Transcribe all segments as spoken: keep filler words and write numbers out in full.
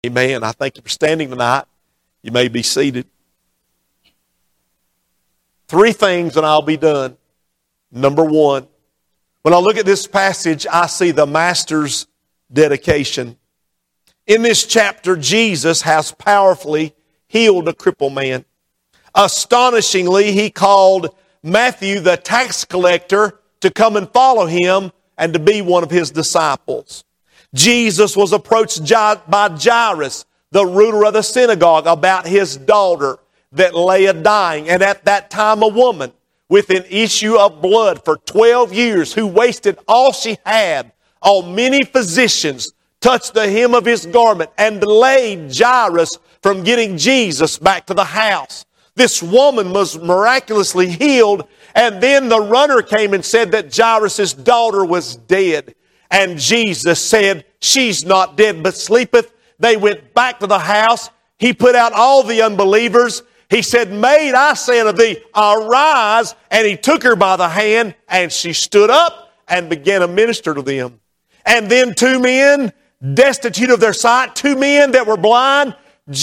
Amen. I thank you for standing tonight. You may be seated. Three things and I'll be done. Number one, when I look at this passage, I see the Master's dedication. In this chapter, Jesus has powerfully healed a crippled man. Astonishingly, He called Matthew, the tax collector, to come and follow Him and to be one of His disciples. Jesus was approached by Jairus, the ruler of the synagogue, about his daughter that lay a dying. And at that time, a woman with an issue of blood for twelve years, who wasted all she had on many physicians, touched the hem of His garment and delayed Jairus from getting Jesus back to the house. This woman was miraculously healed, and then the runner came and said that Jairus' daughter was dead. And Jesus said, she's not dead, but sleepeth. They went back to the house. He put out all the unbelievers. He said, Maid, I say unto thee, arise. And He took her by the hand, and she stood up and began to minister to them. And then two men, destitute of their sight, two men that were blind,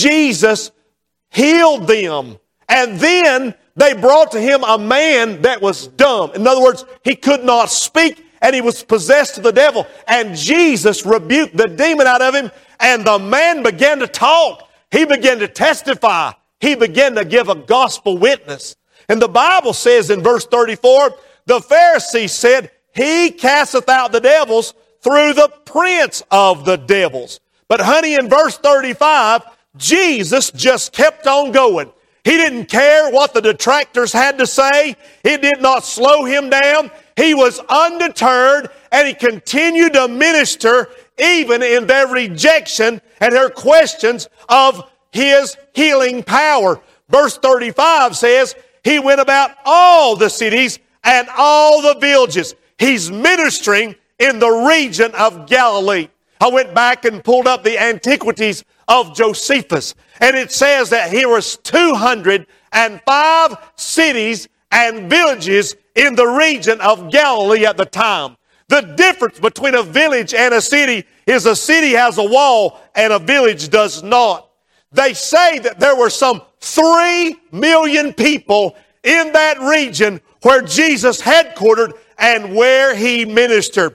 Jesus healed them. And then they brought to Him a man that was dumb. In other words, he could not speak, and he was possessed of the devil. And Jesus rebuked the demon out of him, and the man began to talk. He began to testify. He began to give a gospel witness. And the Bible says in verse thirty-four, the Pharisees said, He casteth out the devils through the prince of the devils. But honey, in verse thirty-five, Jesus just kept on going. He didn't care what the detractors had to say. It did not slow Him down. He was undeterred, and He continued to minister even in their rejection and their questions of His healing power. Verse thirty-five says, He went about all the cities and all the villages. He's ministering in the region of Galilee. I went back and pulled up the antiquities of Josephus, and it says that here was two hundred five cities and villages in the region of Galilee at the time. The difference between a village and a city is a city has a wall and a village does not. They say that there were some three million people in that region where Jesus headquartered and where He ministered.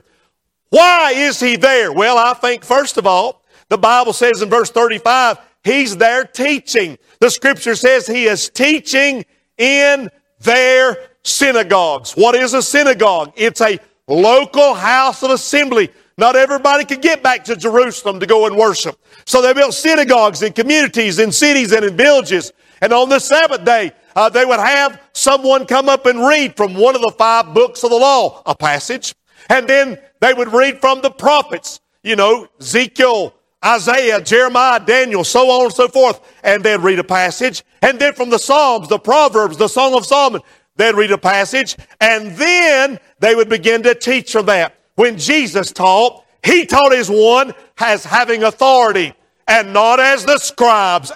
Why is He there? Well, I think first of all, the Bible says in verse thirty-five, He's there teaching. The Scripture says He is teaching in their synagogues. What is a synagogue? It's a local house of assembly. Not everybody could get back to Jerusalem to go and worship. So they built synagogues in communities, in cities, and in villages. And on the Sabbath day, uh, they would have someone come up and read from one of the five books of the law, a passage. And then they would read from the prophets, you know, Ezekiel, Isaiah, Jeremiah, Daniel, so on and so forth. And they'd read a passage. And then from the Psalms, the Proverbs, the Song of Solomon, they'd read a passage. And then they would begin to teach from that. When Jesus taught, He taught as one as having authority and not as the scribes.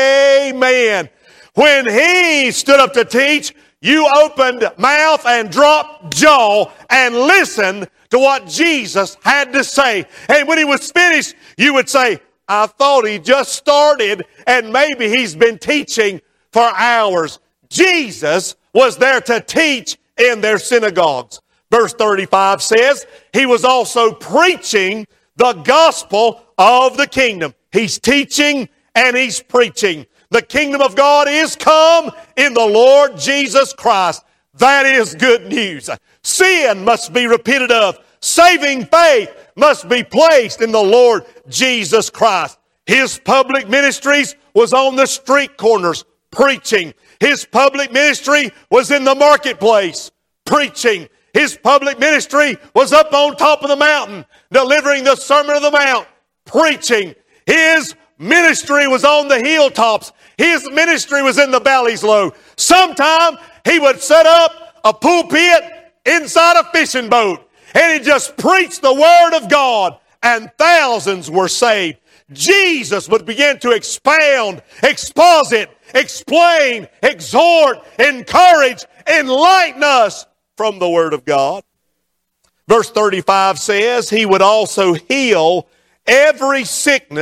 Amen. When He stood up to teach, you opened mouth and dropped jaw and listened to what Jesus had to say. And when He was finished, you would say, I thought He just started and maybe He's been teaching for hours. Jesus was there to teach in their synagogues. Verse thirty-five says, He was also preaching the gospel of the kingdom. He's teaching and He's preaching. The kingdom of God is come in the Lord Jesus Christ. That is good news. Sin must be repented of. Saving faith must be placed in the Lord Jesus Christ. His public ministries was on the street corners, preaching. His public ministry was in the marketplace, preaching. His public ministry was up on top of the mountain, delivering the Sermon of the Mount, preaching. His ministry was on the hilltops. His ministry was in the valleys low. Sometime He would set up a pulpit inside a fishing boat, and He just preached the Word of God, and thousands were saved. Jesus would begin to expound, exposit, explain, exhort, encourage, enlighten us from the Word of God. Verse thirty-five says, He would also heal every sickness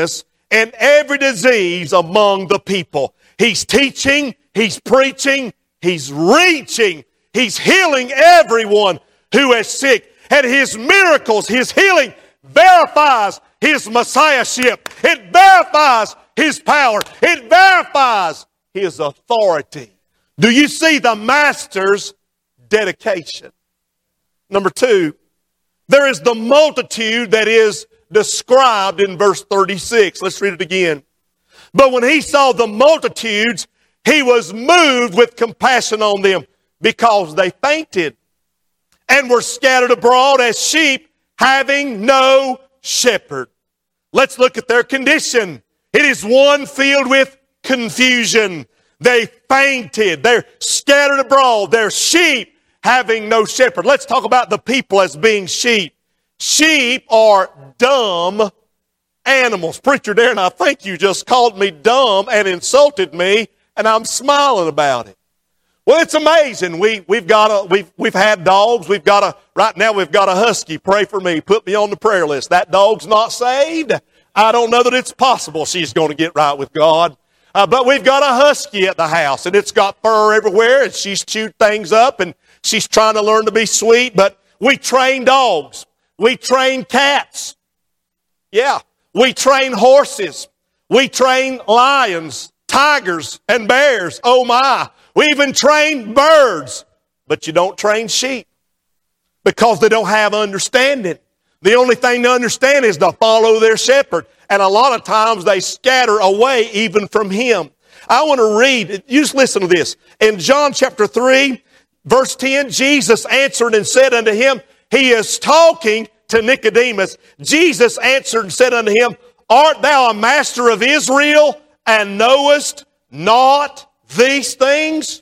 and every disease among the people. He's teaching, he's preaching, he's reaching, he's healing everyone who is sick. And his miracles, his healing verifies his messiahship. It verifies his power. It verifies his authority. Do you see the master's dedication? Number two, there is the multitude that is described in verse thirty-six. Let's read it again. But when he saw the multitudes, he was moved with compassion on them because they fainted and were scattered abroad as sheep having no shepherd. Let's look at their condition. It is one filled with confusion. They fainted. They're scattered abroad. They're sheep having no shepherd. Let's talk about the people as being sheep. Sheep are dumb animals. Preacher Darren, I think you just called me dumb and insulted me, and I'm smiling about it. Well, it's amazing. We, we've got a, we've, we've had dogs. We've got a, right now we've got a husky. Pray for me. Put me on the prayer list. That dog's not saved. I don't know that it's possible she's going to get right with God. Uh, but we've got a husky at the house, and it's got fur everywhere, and she's chewed things up, and she's trying to learn to be sweet. But we train dogs. We train cats. Yeah. We train horses. We train lions, tigers, and bears. Oh my. We even train birds. But you don't train sheep because they don't have understanding. The only thing to understand is to follow their shepherd. And a lot of times they scatter away even from him. I want to read, you just listen to this. In John chapter three, verse ten, Jesus answered and said unto him, he is talking to Nicodemus. Jesus answered and said unto him, art thou a master of Israel and knowest not these things?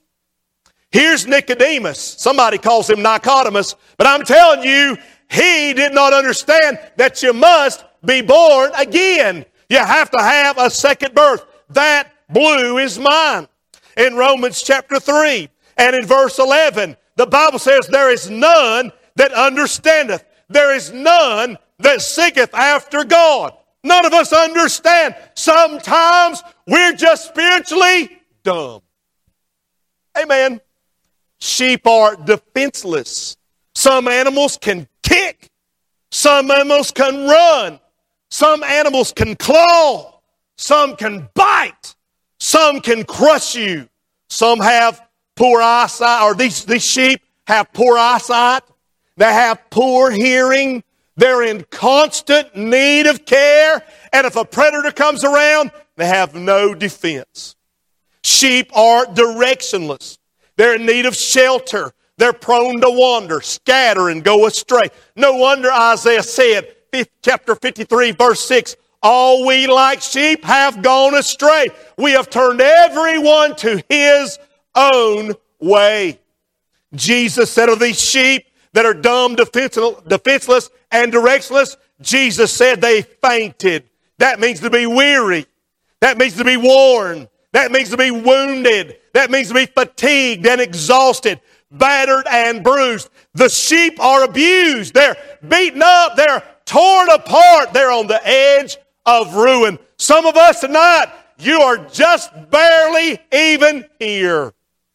Here's Nicodemus. Somebody calls him Nicodemus, but I'm telling you, he did not understand that you must be born again. You have to have a second birth. That blue is mine. In Romans chapter three and in verse eleven, the Bible says there is none that understandeth. There is none that seeketh after God. None of us understand. Sometimes we're just spiritually dumb. Amen. Sheep are defenseless. Some animals can kick. Some animals can run. Some animals can claw. Some can bite. Some can crush you. Some have poor eyesight, or these, these sheep have poor eyesight. They have poor hearing. They're in constant need of care. And if a predator comes around, they have no defense. Sheep are directionless. They're in need of shelter. They're prone to wander, scatter, and go astray. No wonder Isaiah said, chapter fifty-three, verse six, all we like sheep have gone astray. We have turned everyone to his own way. Jesus said of these sheep that are dumb, defenseless, and directionless, Jesus said they fainted. That means to be weary. That means to be worn. That means to be wounded. That means to be fatigued and exhausted, battered and bruised. The sheep are abused. They're beaten up. They're torn apart. They're on the edge of ruin. Some of us tonight, you are just barely even here.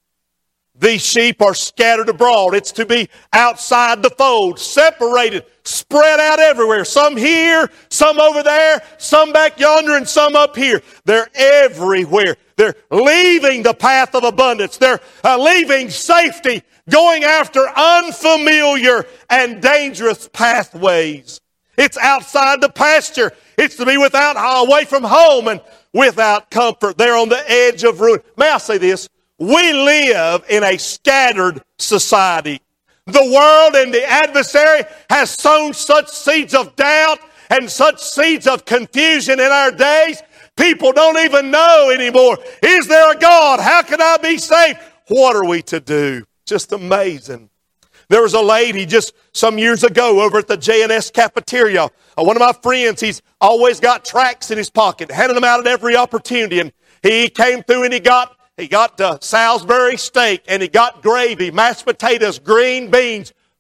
These sheep are scattered abroad. It's to be outside the fold, separated, spread out everywhere. Some here, some over there, some back yonder, and some up here. They're everywhere. They're leaving the path of abundance. They're uh, leaving safety, going after unfamiliar and dangerous pathways. It's outside the pasture. It's to be without, away from home and without comfort. They're on the edge of ruin. May I say this? We live in a scattered society. The world and the adversary has sown such seeds of doubt and such seeds of confusion in our days. People don't even know anymore. Is there a God? How can I be saved? What are we to do? Just amazing. There was a lady just some years ago over at the J and S cafeteria. Uh, one of my friends, he's always got tracts in his pocket, handing them out at every opportunity. And he came through and he got He got uh, Salisbury steak, and he got gravy, mashed potatoes, green beans,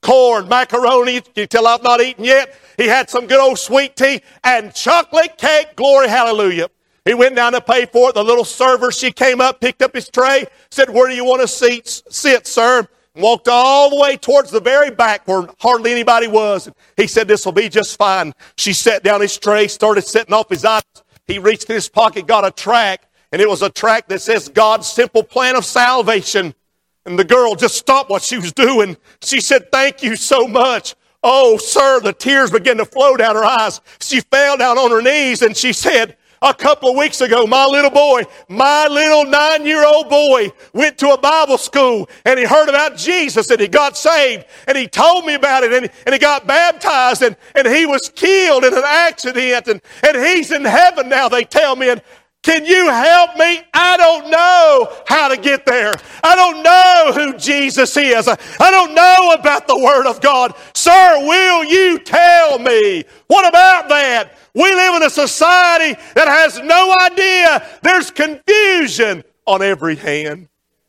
corn, macaroni. You can tell I've not eaten yet. He had some good old sweet tea and chocolate cake. Glory, hallelujah. He went down to pay for it. The little server, she came up, picked up his tray, said, where do you want to sit, sit sir? And walked all the way towards the very back where hardly anybody was. He said, this will be just fine. She set down his tray, started setting off his items. He reached in his pocket, got a tract, and it was a tract that says God's simple plan of salvation. And the girl just stopped what she was doing. She said, thank you so much. Oh, sir, the tears began to flow down her eyes. She fell down on her knees and she said, a couple of weeks ago, my little boy, my little nine-year-old boy went to a Bible school and he heard about Jesus and he got saved and he told me about it and, and he got baptized and, and he was killed in an accident and, and he's in heaven now, they tell me. And can you help me? I don't know how to get there. I don't know who Jesus is. I don't know about the Word of God. Sir, will you tell me? What about that? We live in a society that has no idea. There's confusion on every hand.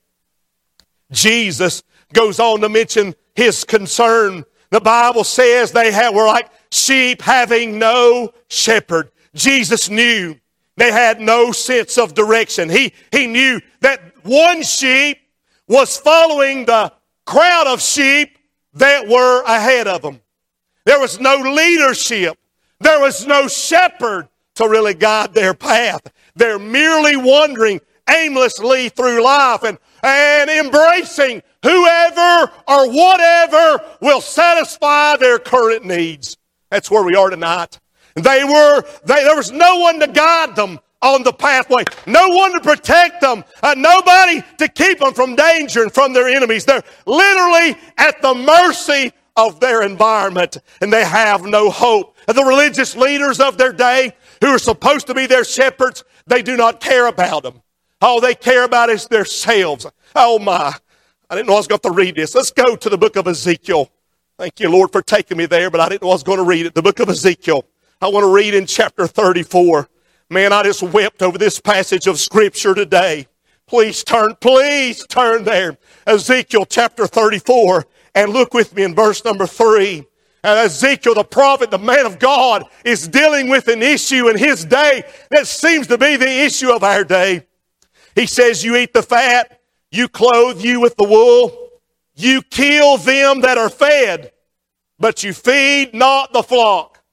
Jesus goes on to mention his concern. The Bible says they have, were like sheep having no shepherd. Jesus knew they had no sense of direction. He, he knew that one sheep was following the crowd of sheep that were ahead of them. There was no leadership. There was no shepherd to really guide their path. They're merely wandering aimlessly through life and, and embracing whoever or whatever will satisfy their current needs. That's where we are tonight. They were, they, there was no one to guide them on the pathway. No one to protect them. Uh, nobody to keep them from danger and from their enemies. They're literally at the mercy of their environment, and they have no hope. And the religious leaders of their day, who are supposed to be their shepherds, they do not care about them. All they care about is themselves. Oh my, I didn't know I was going to read this. Let's go to the book of Ezekiel. Thank you, Lord, for taking me there, but I didn't know I was going to read it. The book of Ezekiel. I want to read in chapter thirty-four. Man, I just wept over this passage of Scripture today. Please turn, please turn there. Ezekiel chapter thirty-four. And look with me in verse number three. And Ezekiel, the prophet, the man of God, is dealing with an issue in his day that seems to be the issue of our day. He says, you eat the fat, you clothe you with the wool, you kill them that are fed, but you feed not the flock.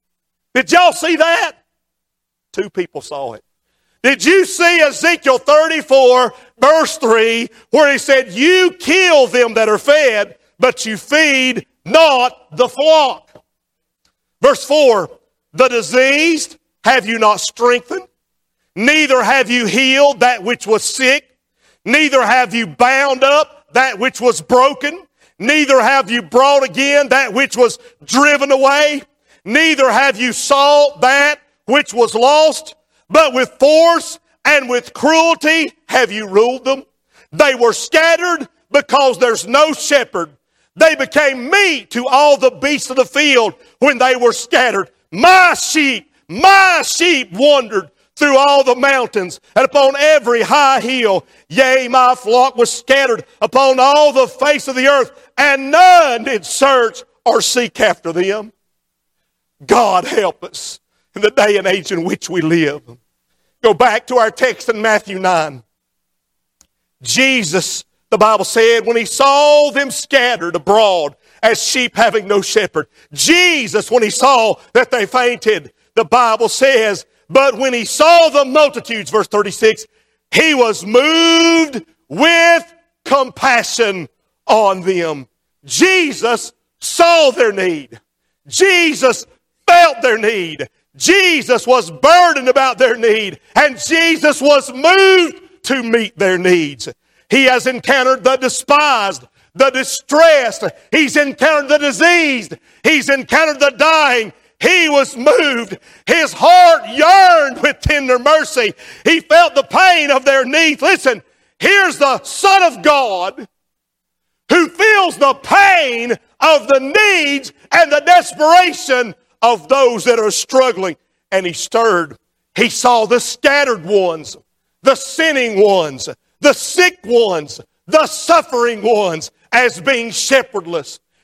Did y'all see that? Two people saw it. Did you see Ezekiel thirty-four, verse three, where he said, you kill them that are fed, but you feed not the flock? Verse four, the diseased have you not strengthened, neither have you healed that which was sick, neither have you bound up that which was broken, neither have you brought again that which was driven away, neither have you sought that which was lost, but with force and with cruelty have you ruled them. They were scattered because there's no shepherd. They became meat to all the beasts of the field when they were scattered. My sheep, my sheep wandered through all the mountains and upon every high hill. Yea, my flock was scattered upon all the face of the earth, and none did search or seek after them. God help us in the day and age in which we live. Go back to our text in Matthew nine. Jesus, the Bible said, when he saw them scattered abroad as sheep having no shepherd. Jesus, when he saw that they fainted, the Bible says, but when he saw the multitudes, verse thirty-six, he was moved with compassion on them. Jesus saw their need. Jesus felt their need. Jesus was burdened about their need. And Jesus was moved to meet their needs. He has encountered the despised, the distressed. He's encountered the diseased. He's encountered the dying. He was moved. His heart yearned with tender mercy. He felt the pain of their needs. Listen, here's the Son of God who feels the pain of the needs and the desperation of those that are struggling. And he stirred. He saw the scattered ones, the sinning ones, the sick ones, the suffering ones as being shepherdless.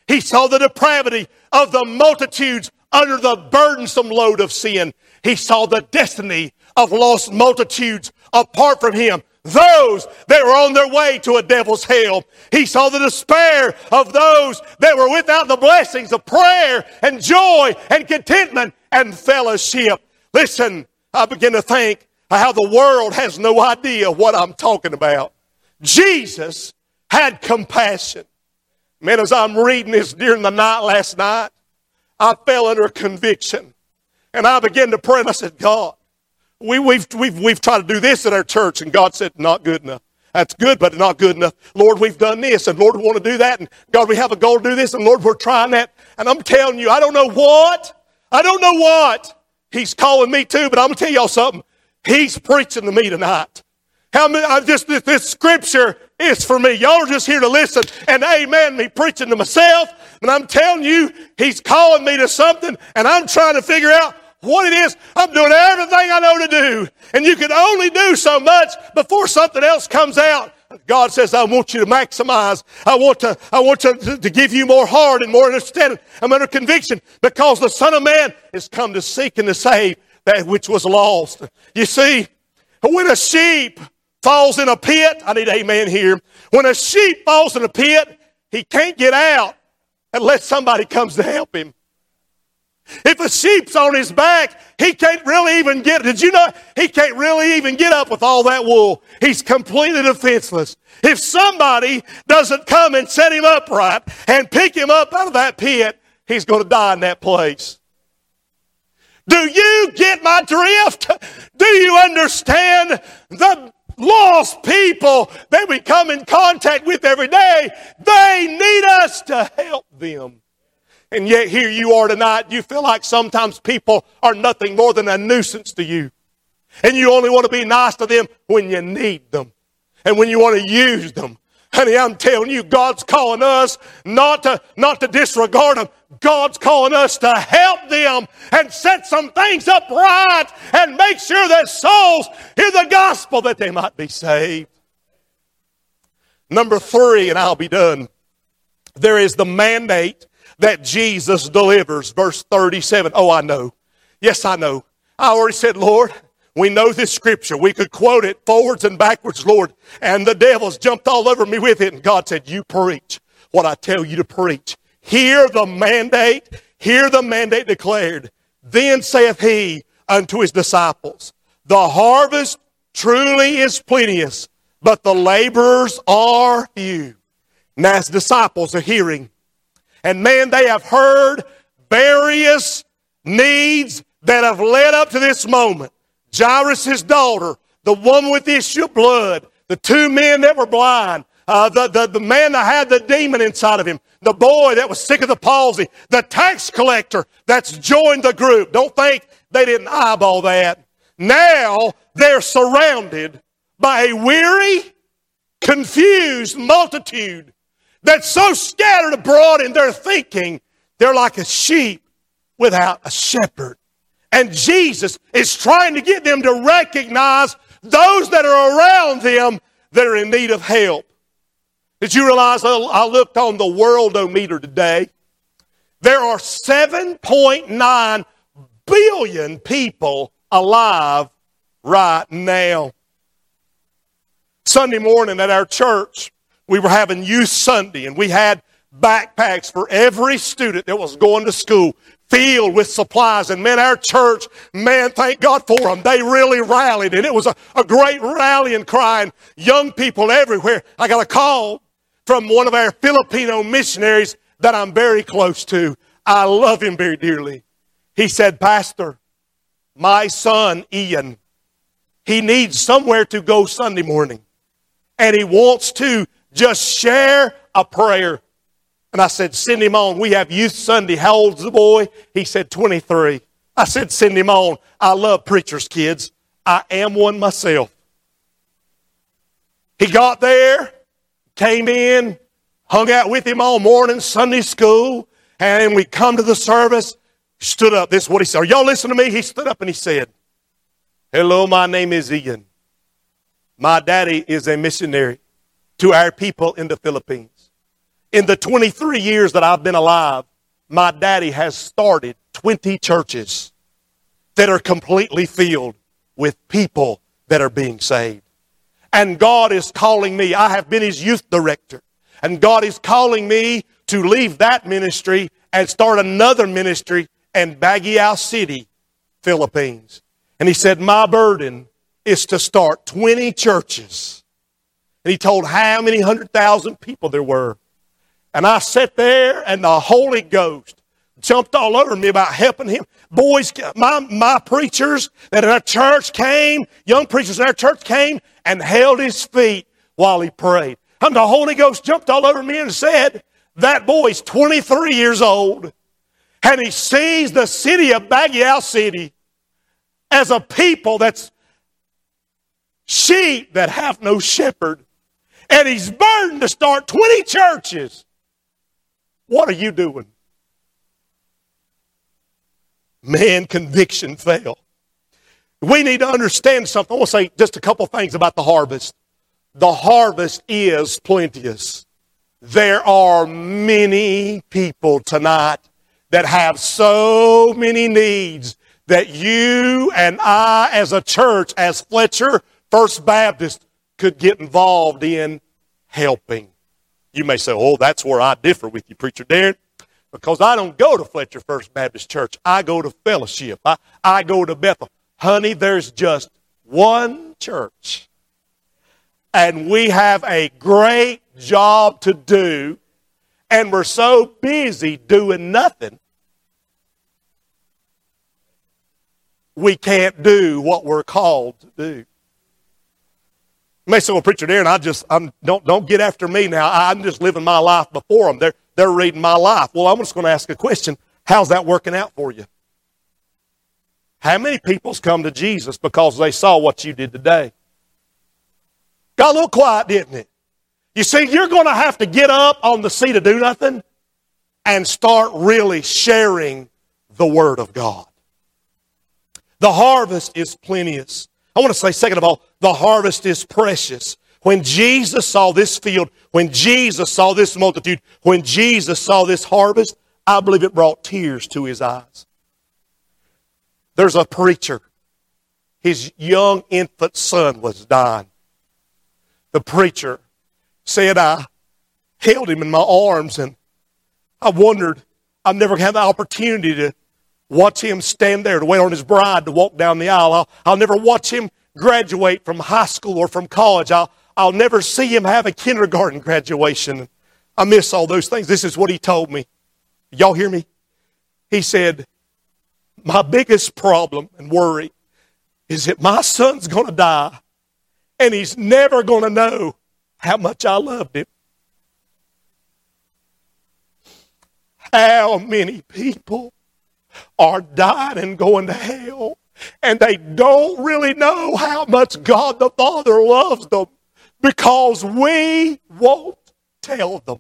He saw the depravity of the multitudes under the burdensome load of sin. He saw the destiny of lost multitudes apart from Him, those that were on their way to a devil's hell. He saw the despair of those that were without the blessings of prayer and joy and contentment and fellowship. Listen, I begin to think how the world has no idea what I'm talking about. Jesus had compassion. Man, as I'm reading this during the night last night, I fell under conviction. And I began to pray and I said, God, we, we've, we've, we've tried to do this at our church. And God said, not good enough. That's good, but not good enough. Lord, we've done this. And Lord, we want to do that. And God, we have a goal to do this. And Lord, we're trying that. And I'm telling you, I don't know what. I don't know what He's calling me to, but I'm going to tell y'all something. He's preaching to me tonight. How many, I just, this, this scripture is for me. Y'all are just here to listen and amen me preaching to myself. And I'm telling you, He's calling me to something and I'm trying to figure out what it is. I'm doing everything I know to do. And you can only do so much before something else comes out. God says, I want you to maximize. I want to, I want to, to give you more heart and more understanding. I'm under conviction because the Son of Man is come to seek and to save that which was lost. You see, when a sheep falls in a pit, I need amen here. When a sheep falls in a pit, he can't get out unless somebody comes to help him. If a sheep's on his back, he can't really even get, did you know, he can't really even get up with all that wool. He's completely defenseless. If somebody doesn't come and set him upright and pick him up out of that pit, he's going to die in that place. Do you get my drift? Do you understand the lost people that we come in contact with every day? They need us to help them. And yet here you are tonight, you feel like sometimes people are nothing more than a nuisance to you. And you only want to be nice to them when you need them. And when you want to use them. Honey, I'm telling you, God's calling us not to, not to disregard them. God's calling us to help them and set some things up right and make sure that souls hear the gospel that they might be saved. Number three, and I'll be done. There is the mandate that Jesus delivers. Verse thirty-seven. Oh, I know. Yes, I know. I already said, Lord, we know this scripture. We could quote it forwards and backwards, Lord. And the devil's jumped all over me with it. And God said, you preach what I tell you to preach. Hear the mandate. Hear the mandate declared. Then saith he unto his disciples, the harvest truly is plenteous, but the laborers are few. And as disciples are hearing, and man, they have heard various needs that have led up to this moment. Jairus' daughter, the woman with the issue of blood, the two men that were blind, uh, the, the, the man that had the demon inside of him, the boy that was sick of the palsy, the tax collector that's joined the group. Don't think they didn't eyeball that. Now they're surrounded by a weary, confused multitude that's so scattered abroad in their thinking, they're like a sheep without a shepherd. And Jesus is trying to get them to recognize those that are around them that are in need of help. Did you realize, I looked on the Worldometer today, there are seven point nine billion people alive right now. Sunday morning at our church, we were having Youth Sunday, and we had backpacks for every student that was going to school, filled with supplies. And man, our church, man, thank God for them. They really rallied, and it was a, a great rallying cry, and young people everywhere. I got a call from one of our Filipino missionaries that I'm very close to. I love him very dearly. He said, Pastor, my son, Ian, he needs somewhere to go Sunday morning, and he wants to just share a prayer. And I said, send him on. We have Youth Sunday. How old's the boy? He said, twenty-three. I said, send him on. I love preachers' kids. I am one myself. He got there, came in, hung out with him all morning, Sunday school, and we come to the service, stood up. This is what he said. Are y'all listening to me? He stood up and he said, hello, my name is Ian. My daddy is a missionary to our people in the Philippines. In the twenty-three years that I've been alive, my daddy has started twenty churches that are completely filled with people that are being saved. And God is calling me. I have been His youth director. And God is calling me to leave that ministry and start another ministry in Baguio City, Philippines. And He said, my burden is to start twenty churches. And He told how many hundred thousand people there were. And I sat there and the Holy Ghost jumped all over me about helping him. Boys, my, my preachers that in our church came, young preachers in our church came and held his feet while he prayed. And the Holy Ghost jumped all over me and said, that boy's twenty-three years old and he sees the city of Baguio City as a people that's sheep that have no shepherd. And he's burdened to start twenty churches. What are you doing? Man, conviction fell. We need to understand something. I want to say just a couple things about the harvest. The harvest is plenteous. There are many people tonight that have so many needs that you and I as a church, as Fletcher First Baptist, could get involved in helping. You may say, oh, that's where I differ with you, Preacher Darren, because I don't go to Fletcher First Baptist Church. I go to Fellowship. I, I go to Bethel. Honey, there's just one church. And we have a great job to do, and we're so busy doing nothing, we can't do what we're called to do. You may say, well, Preacher Darren, I just, I'm, don't, don't get after me now. I'm just living my life before them. They're, they're reading my life. Well, I'm just going to ask a question. How's that working out for you? How many people's come to Jesus because they saw what you did today? Got a little quiet, didn't it? You see, you're going to have to get up on the seat of do nothing and start really sharing the Word of God. The harvest is plenteous. I want to say, second of all, the harvest is precious. When Jesus saw this field, when Jesus saw this multitude, when Jesus saw this harvest, I believe it brought tears to His eyes. There's a preacher. His young infant son was dying. The preacher said, I held him in my arms and I wondered, I've never had the opportunity to watch him stand there to wait on his bride to walk down the aisle. I'll, I'll never watch him graduate from high school or from college. I'll, I'll never see him have a kindergarten graduation. I miss all those things. This is what he told me. Y'all hear me? He said, my biggest problem and worry is that my son's going to die and he's never going to know how much I loved him. How many people are dying and going to hell, and they don't really know how much God the Father loves them because we won't tell them.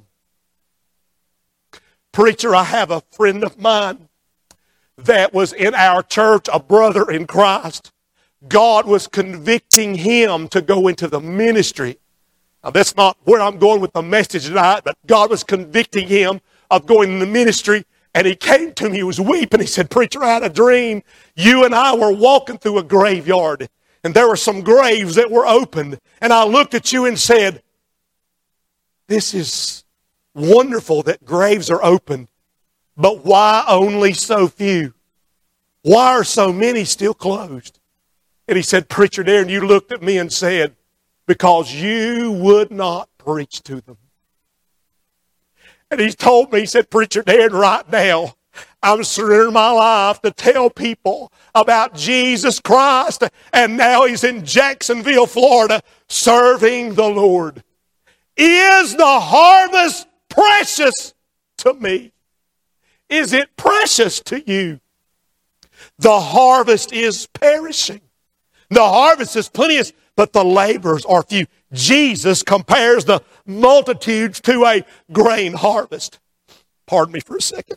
Preacher, I have a friend of mine that was in our church, a brother in Christ. God was convicting him to go into the ministry. Now, that's not where I'm going with the message tonight, but God was convicting him of going in the ministry. And he came to me, he was weeping. He said, Preacher, I had a dream. You and I were walking through a graveyard, and there were some graves that were opened. And I looked at you and said, this is wonderful that graves are open, but why only so few? Why are so many still closed? And he said, Preacher Darren, you looked at me and said, because you would not preach to them. And he told me, he said, Preacher Darren, right now, I'm surrendering my life to tell people about Jesus Christ. And now he's in Jacksonville, Florida, serving the Lord. Is the harvest precious to me? Is it precious to you? The harvest is perishing. The harvest is plenteous, but the laborers are few. Jesus compares the multitudes to a grain harvest. Pardon me for a second.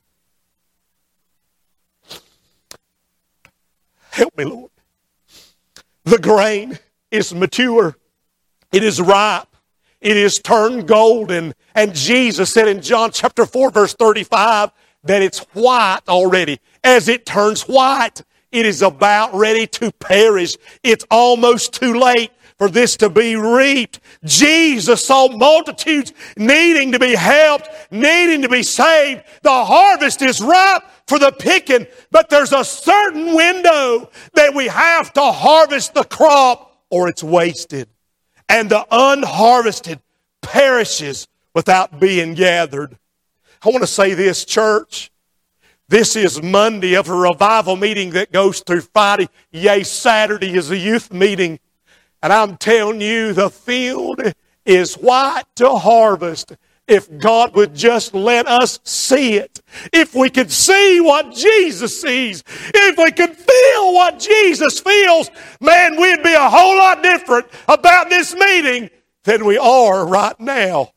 Help me, Lord. The grain is mature. It is ripe. it is turned golden. And Jesus said in John chapter four, verse thirty-five, that it's white already. As it turns white, it is about ready to perish. It's almost too late for this to be reaped. Jesus saw multitudes needing to be helped, needing to be saved. The harvest is ripe for the picking, but there's a certain window that we have to harvest the crop or it's wasted. And the unharvested perishes without being gathered. I want to say this, church. This is Monday of a revival meeting that goes through Friday. Yea, Saturday is a youth meeting. And I'm telling you, the field is white to harvest. If God would just let us see it. If we could see what Jesus sees. If we could feel what Jesus feels. Man, we'd be a whole lot different about this meeting than we are right now.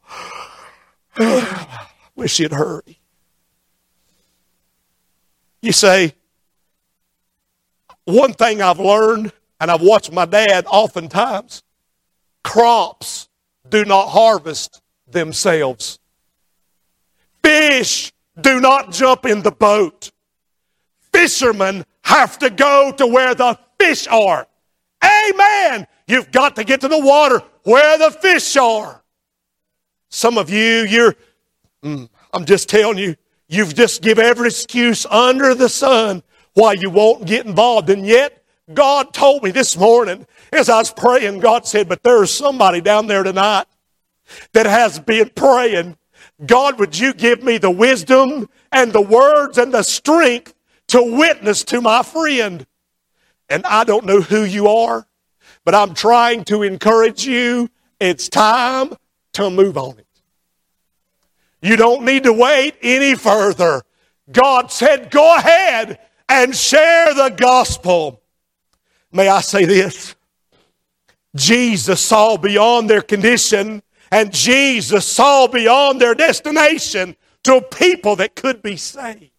Wish you'd hurry. You say, one thing I've learned, and I've watched my dad oftentimes, crops do not harvest themselves. Fish do not jump in the boat. Fishermen have to go to where the fish are. Amen! You've got to get to the water where the fish are. Some of you, you're, mm, I'm just telling you, you've just give every excuse under the sun why you won't get involved. And yet, God told me this morning, as I was praying, God said, but there's somebody down there tonight that has been praying, God, would you give me the wisdom and the words and the strength to witness to my friend? And I don't know who you are, but I'm trying to encourage you. It's time to move on it. You don't need to wait any further. God said, go ahead and share the gospel. May I say this? Jesus saw beyond their condition, and Jesus saw beyond their destination to people that could be saved.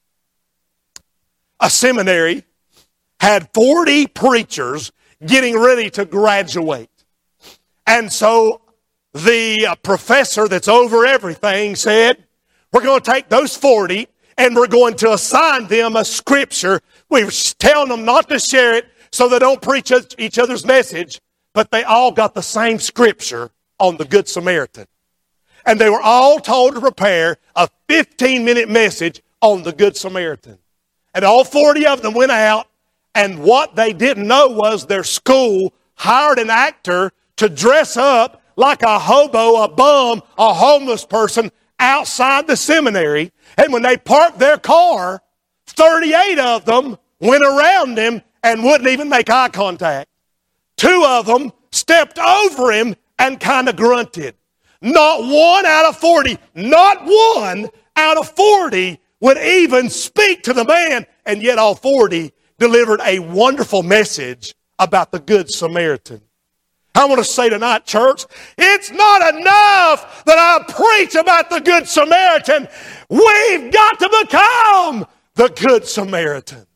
A seminary had forty preachers getting ready to graduate. And so the uh, professor that's over everything said, we're going to take those forty and we're going to assign them a scripture. We were telling them not to share it so they don't preach each other's message, but they all got the same scripture on the Good Samaritan. And they were all told to prepare a fifteen-minute message on the Good Samaritan. And all forty of them went out, and what they didn't know was their school hired an actor to dress up like a hobo, a bum, a homeless person outside the seminary. And when they parked their car, thirty-eight of them went around him and wouldn't even make eye contact. Two of them stepped over him and kind of grunted. Not one out of forty, not one out of forty would even speak to the man, and yet all forty delivered a wonderful message about the Good Samaritan. I want to say tonight, church, it's not enough that I preach about the Good Samaritan. We've got to become the Good Samaritan.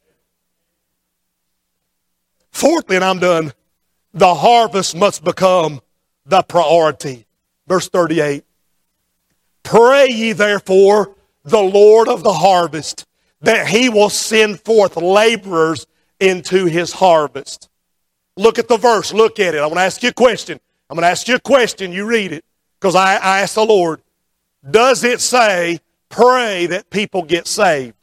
Fourthly, and I'm done, the harvest must become the priority. Verse thirty-eight. Pray ye therefore the Lord of the harvest, that he will send forth laborers into his harvest. Look at the verse. Look at it. I want to ask you a question. I'm going to ask you a question. You read it. Because I, I asked the Lord, does it say, pray that people get saved?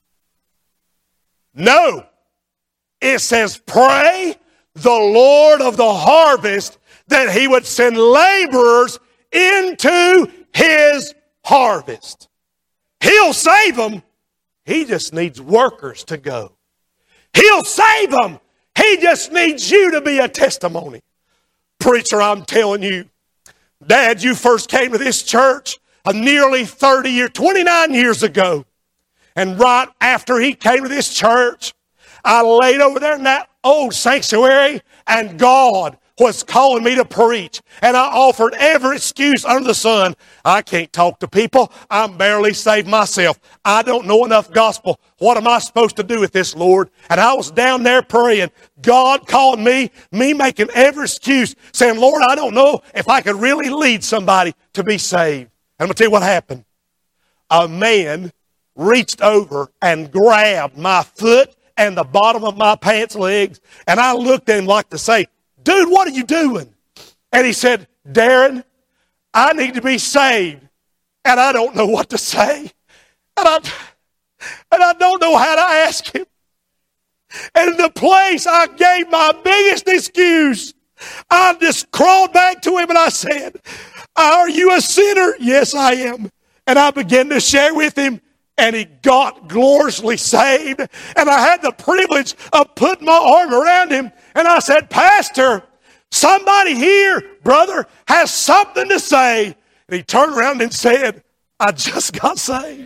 No. It says, pray the Lord of the harvest that he would send laborers into his harvest. He'll save them. He just needs workers to go. He'll save them. He just needs you to be a testimony. Preacher, I'm telling you, Dad, you first came to this church a nearly thirty years, twenty-nine years ago. And right after he came to this church, I laid over there in that old sanctuary, and God was calling me to preach, and I offered every excuse under the sun. I can't talk to people. I'm barely saved myself. I don't know enough gospel. What am I supposed to do with this, Lord? And I was down there praying. God called me, me making every excuse, saying, Lord, I don't know if I could really lead somebody to be saved. And I'm going to tell you what happened. A man reached over and grabbed my foot and the bottom of my pants legs, and I looked at him like to say, dude, what are you doing? And he said, Darren, I need to be saved, and I don't know what to say. And I, and I don't know how to ask him. And in the place I gave my biggest excuse, I just crawled back to him and I said, are you a sinner? Yes, I am. And I began to share with him, and he got gloriously saved. And I had the privilege of putting my arm around him, and I said, Pastor, somebody here, brother, has something to say. And he turned around and said, I just got saved.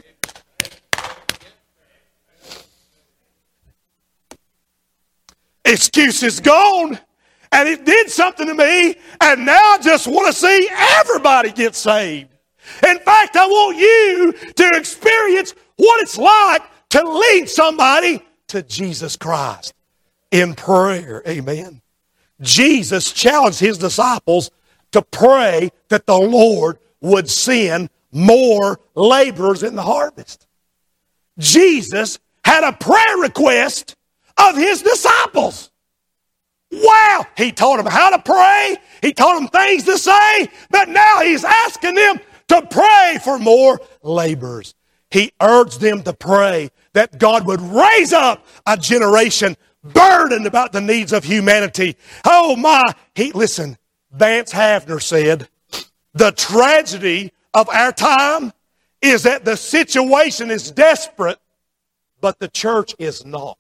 Excuse is gone, and it did something to me, and now I just want to see everybody get saved. In fact, I want you to experience what it's like to lead somebody to Jesus Christ in prayer. Amen. Jesus challenged his disciples to pray that the Lord would send more laborers in the harvest. Jesus had a prayer request of his disciples. Wow! He taught them how to pray. He taught them things to say. But now he's asking them to pray for more laborers. He urged them to pray that God would raise up a generation burdened about the needs of humanity. Oh my! He, listen, Vance Havner said, the tragedy of our time is that the situation is desperate, but the church is not.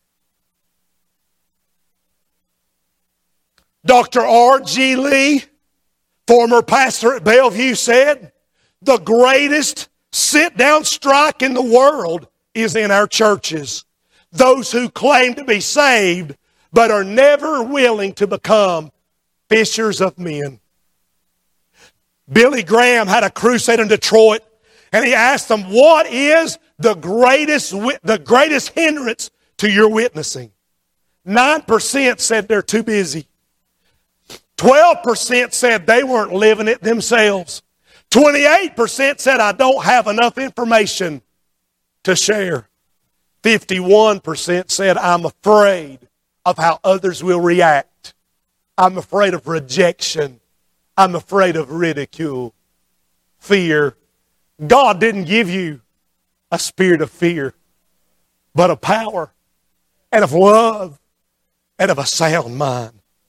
Doctor R G Lee, former pastor at Bellevue, said, the greatest sit-down strike in the world is in our churches. Those who claim to be saved, but are never willing to become fishers of men. Billy Graham had a crusade in Detroit, and he asked them, what is the greatest, the greatest hindrance to your witnessing? nine percent said they're too busy. twelve percent said they weren't living it themselves. twenty-eight percent said, I don't have enough information to share. fifty-one percent said, I'm afraid of how others will react. I'm afraid of rejection. I'm afraid of ridicule. Fear. God didn't give you a spirit of fear, but of power and of love and of a sound mind.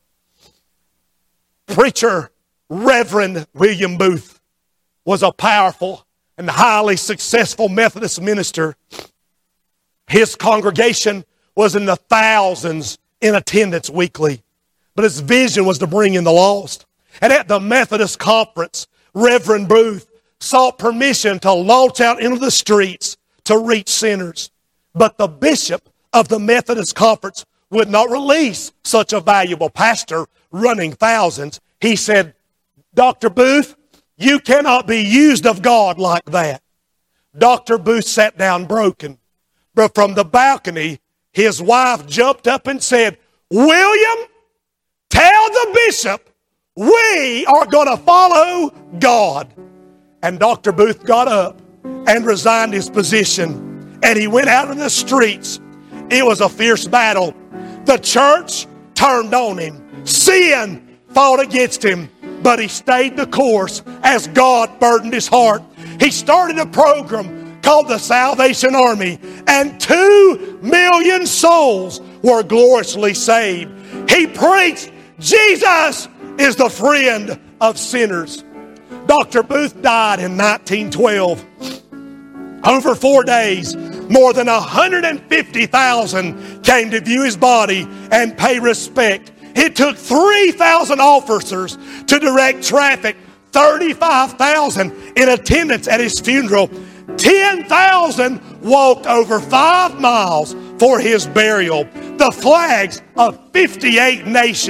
Preacher Reverend William Booth was a powerful and highly successful Methodist minister. His congregation was in the thousands in attendance weekly, but his vision was to bring in the lost. And at the Methodist conference, Reverend Booth sought permission to launch out into the streets to reach sinners. But the bishop of the Methodist conference would not release such a valuable pastor running thousands. He said, Doctor Booth, you cannot be used of God like that. Doctor Booth sat down broken. But from the balcony, his wife jumped up and said, William, tell the bishop we are going to follow God. And Doctor Booth got up and resigned his position. And he went out in the streets. It was a fierce battle. The church turned on him. Sin fought against him. But he stayed the course as God burdened his heart. He started a program called the Salvation Army. And two million souls were gloriously saved. He preached, Jesus is the friend of sinners. Doctor Booth died in nineteen twelve. Over four days, more than one hundred fifty thousand came to view his body and pay respect. It took three thousand officers to direct traffic, thirty-five thousand in attendance at his funeral. ten thousand walked over five miles for his burial. The flags of fifty-eight nations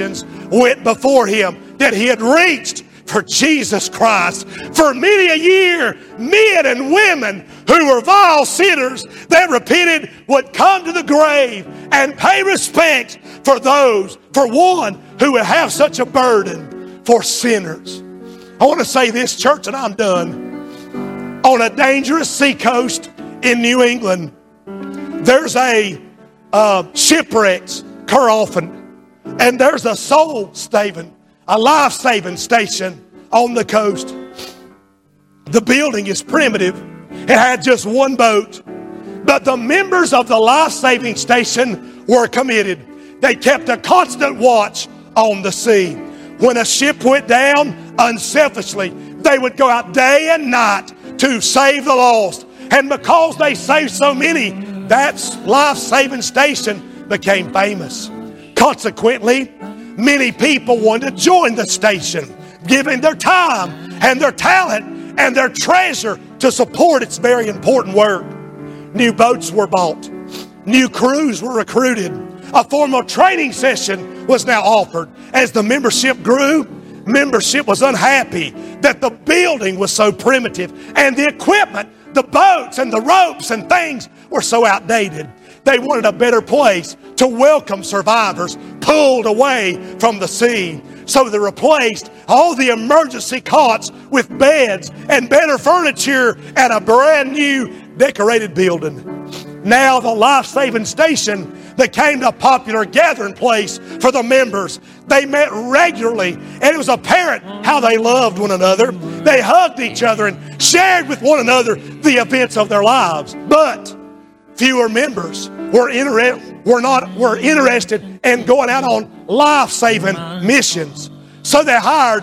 went before him that he had reached for Jesus Christ. For many a year, men and women who were vile sinners that repented would come to the grave and pay respect for those, for one who would have such a burden for sinners. I want to say this, church, and I'm done. On a dangerous seacoast in New England, there's a uh, shipwrecks occur often, and there's a soul-saving, a life-saving station on the coast. The building is primitive. It had just one boat, but the members of the life-saving station were committed. They kept a constant watch on the sea. When a ship went down, unselfishly, they would go out day and night to save the lost. And because they saved so many, that life-saving station became famous. Consequently, many people wanted to join the station, giving their time and their talent and their treasure to support its very important work. New boats were bought. New crews were recruited. A formal training session was now offered. As the membership grew, membership was unhappy that the building was so primitive and the equipment, the boats and the ropes and things were so outdated. They wanted a better place to welcome survivors pulled away from the sea. So they replaced all the emergency cots with beds and better furniture and a brand new decorated building. Now the life-saving station became a popular gathering place for the members. They met regularly, and it was apparent how they loved one another. They hugged each other and shared with one another the events of their lives. But fewer members were, inter- were not were interested in going out on life-saving missions. So they hired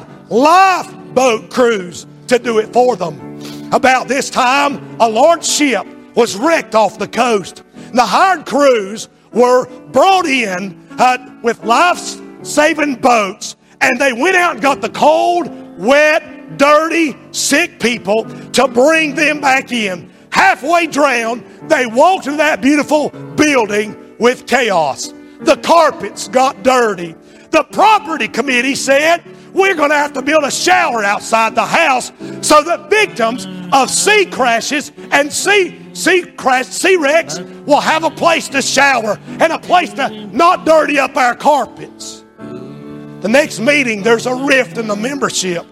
lifeboat crews to do it for them. About this time, a large ship was wrecked off the coast. The hired crews were brought in uh, with life-saving boats, and they went out and got the cold, wet, dirty, sick people to bring them back in. Halfway drowned, they walked into that beautiful building with chaos. The carpets got dirty. The property committee said, we're going to have to build a shower outside the house so that victims of sea crashes and sea sea crash, sea wrecks will have a place to shower and a place to not dirty up our carpets. The next meeting, there's a rift in the membership.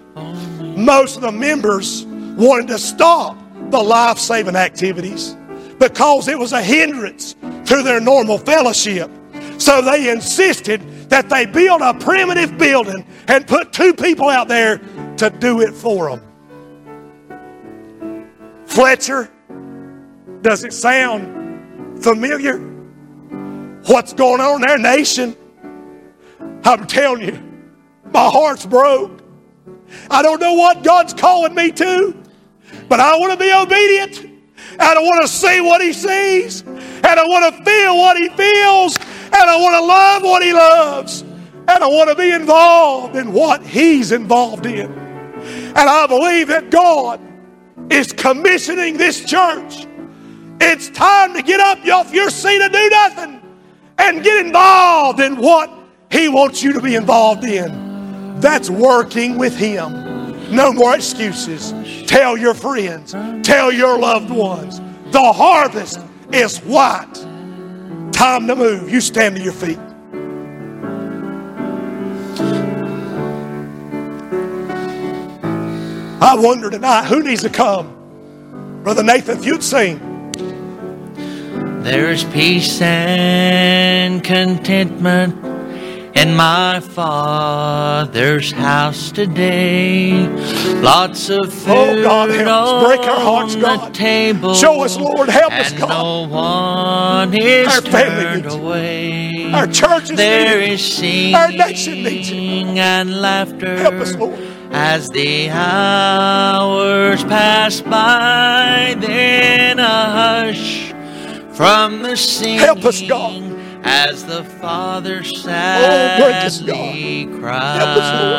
Most of the members wanted to stop the life-saving activities because it was a hindrance to their normal fellowship. So they insisted that they build a primitive building and put two people out there to do it for them. Fletcher, does it sound familiar? What's going on in our nation? I'm telling you, my heart's broke. I don't know what God's calling me to, but I want to be obedient. And I want to see what He sees. And I want to feel what He feels. And I want to love what He loves. And I want to be involved in what He's involved in. And I believe that God is commissioning this church. It's time to get up off your seat and do nothing and get involved in what He wants you to be involved in. That's working with Him. No more excuses. Tell your friends. Tell your loved ones. The harvest is white. Time to move. You stand to your feet. I wonder tonight, who needs to come? Brother Nathan, if you'd sing. There's peace and contentment in my Father's house today. Lots of food oh God, help us. Break our hearts, on God. the table. Show us, Lord. Help us, and God. no one is Our family turned needs away. Our churches There need is singing Our nation needs it. and laughter. Help us, Lord. As the hours pass by, then a hush from the singing. Help us, God. As the Father Oh, sadly cries.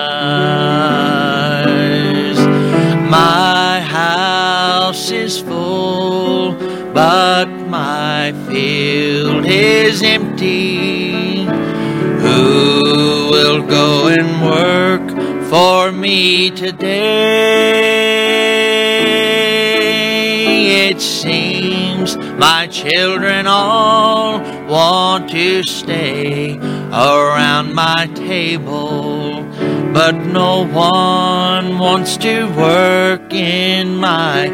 My house is full, but my field is empty. Who will go and work for me today. It seems my children all want to stay around my table, but no one wants to work in my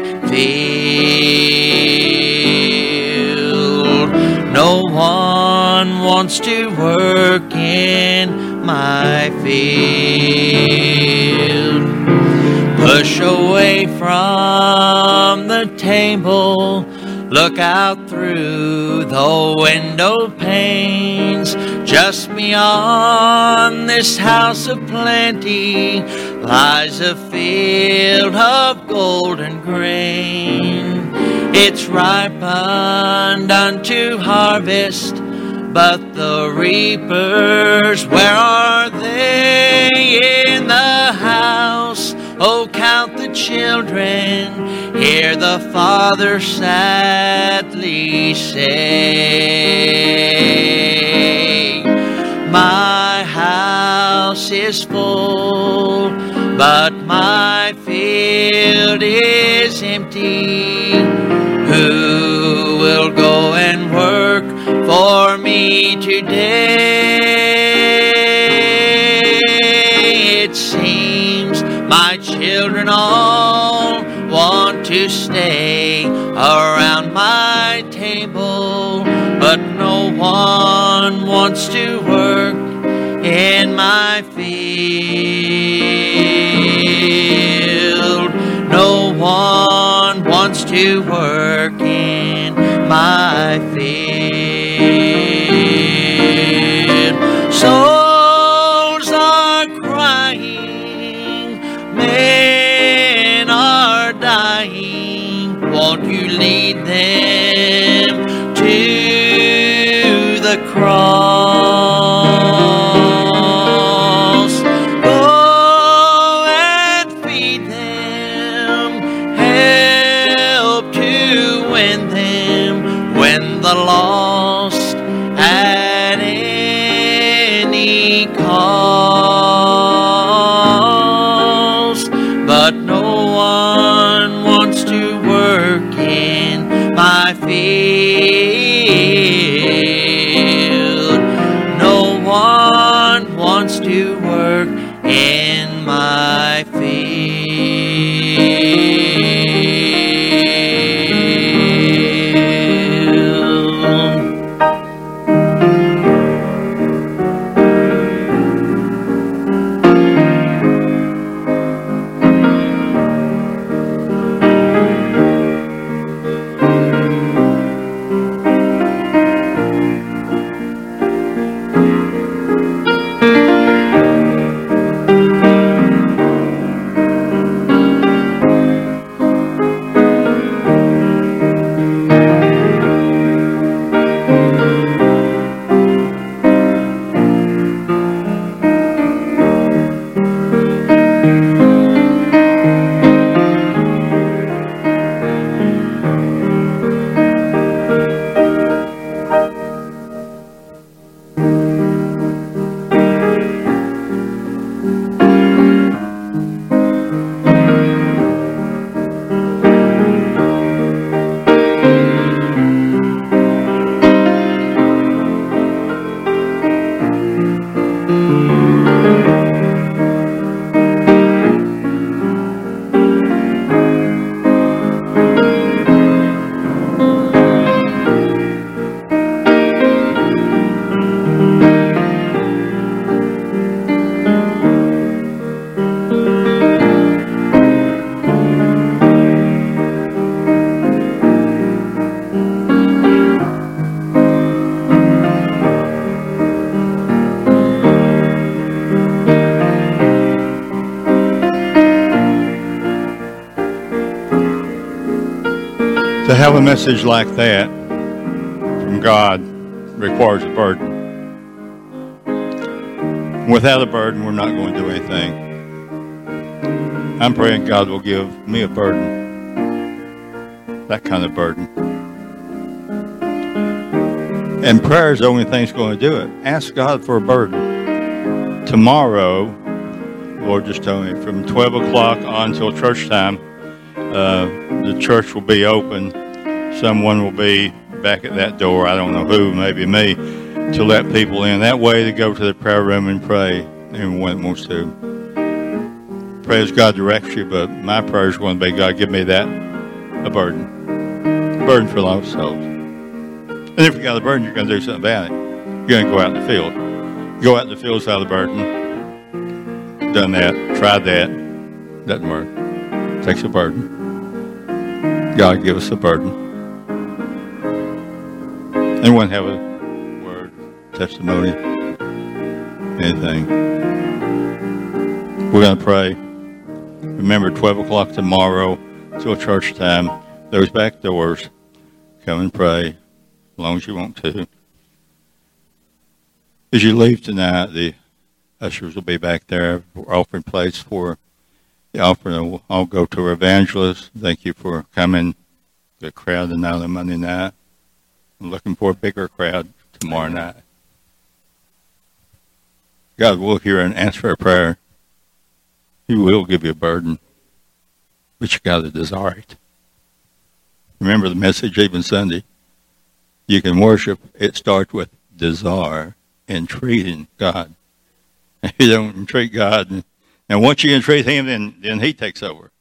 field. No one wants to work in my field. Push away from the table, look out through the window panes. Just beyond this house of plenty lies a field of golden grain. It's ripened unto harvest, but the reapers, where are they? In the house, oh, count the children, hear the father sadly say, my house is full, but my field is empty. Who will go and work for me today? It seems my children all want to stay around my table, but no one wants to work in my field. No one wants to work in my field. Souls are crying, men are dying. Won't you lead them to the cross? Go and feed them, help to win them, win the lost at any cost. But no one wants to work in my field. No one wants to work in my field. To have a message like that from God requires a burden. Without a burden, we're not going to do anything. I'm praying God will give me a burden, that kind of burden. And prayer is the only thing that's going to do it. Ask God for a burden. tomorrow, the Lord just told me, from twelve o'clock on until church time, uh, the church will be open. Someone will be back at that door. I don't know who, maybe me, to let people in. That way to go to the prayer room and pray, anyone wants to. Pray as God directs you, but my prayer is going to be, God, give me that, a burden. A burden for lost souls. And if you got a burden, you're going to do something about it. You're going to go out in the field. Go out in the field without a burden. Done that. Tried that. Doesn't work. Takes a burden. God, give us a burden. Anyone have a word, testimony, anything? We're going to pray. Remember, twelve o'clock tomorrow till church time. Those back doors, come and pray as long as you want to. As you leave tonight, the ushers will be back there for offering plates for the offering. Will all go to our evangelist. Thank you for coming. The crowd tonight on Monday night. I'm looking for a bigger crowd tomorrow night. God will hear and answer a prayer. He will give you a burden, but you got to desire it. Remember the message even Sunday. You can worship. It starts with desire. Entreating God. If you don't entreat God, and, and once you entreat Him, then, then He takes over.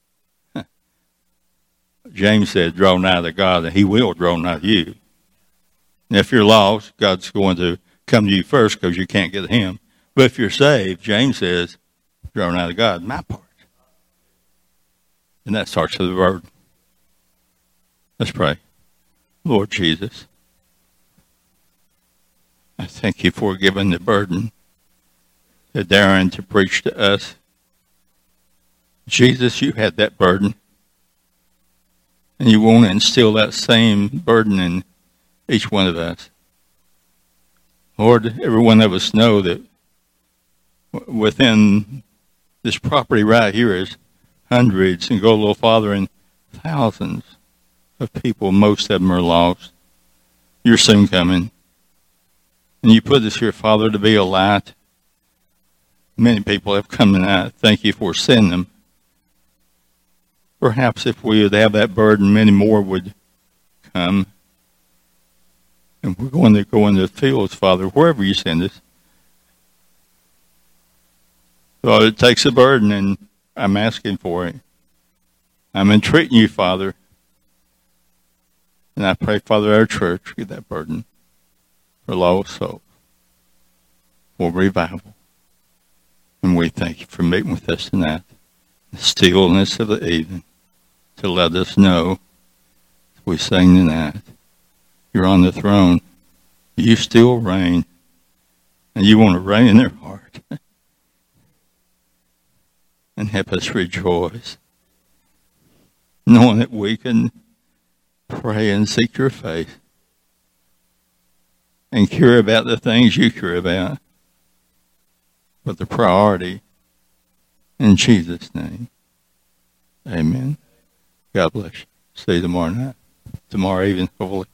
James said, draw nigh to God, and He will draw nigh to you. And if you're lost, God's going to come to you first because you can't get to Him. But if you're saved, James says, draw nigh to God, my part. And that starts with the word. Let's pray. Lord Jesus, I thank you for giving the burden to Darren to preach to us. Jesus, you had that burden. And you want to instill that same burden in each one of us. Lord, every one of us know that within this property right here is hundreds, and go a little farther, and thousands of people. Most of them are lost. You're soon coming. And you put us here, Father, to be a light. Many people have come tonight. Thank you for sending them. Perhaps if we would have that burden, many more would come. And we're going to go into the fields, Father, wherever you send us. Lord, it takes a burden, and I'm asking for it. I'm entreating you, Father. And I pray, Father, our church get that burden for lost souls, for revival. And we thank you for meeting with us tonight. The stillness of the evening to let us know, as we sing tonight, you're on the throne. You still reign. And you want to reign in their heart. And help us rejoice, knowing that we can pray and seek your face and care about the things you care about. But the priority, in Jesus' name, amen. God bless you. See you tomorrow night, tomorrow evening, hopefully.